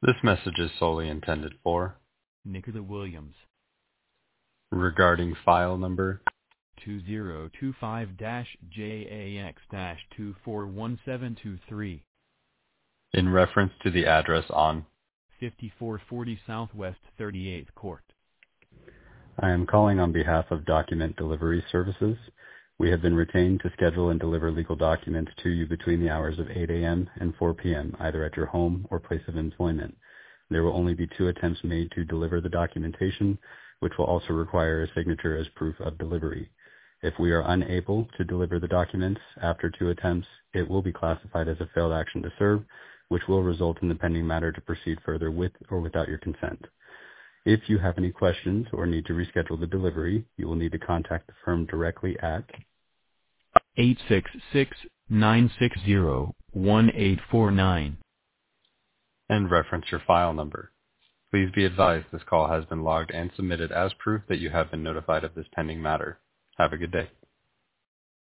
This message is solely intended for Nicola Williams, regarding file number 2025-JAX-241723, in reference to the address on. 5440 Southwest 38th Court. I am calling on behalf of Document Delivery Services. We have been retained to schedule and deliver legal documents to you between the hours of 8 a.m. and 4 p.m., either at your home or place of employment. There will only be 2 attempts made to deliver the documentation, which will also require a signature as proof of delivery. If we are unable to deliver the documents after 2 attempts, it will be classified as a failed action to serve, which will result in the pending matter to proceed further with or without your consent. If you have any questions or need to reschedule the delivery, you will need to contact the firm directly at 866-960-1849 and reference your file number. Please be advised this call has been logged and submitted as proof that you have been notified of this pending matter. Have a good day.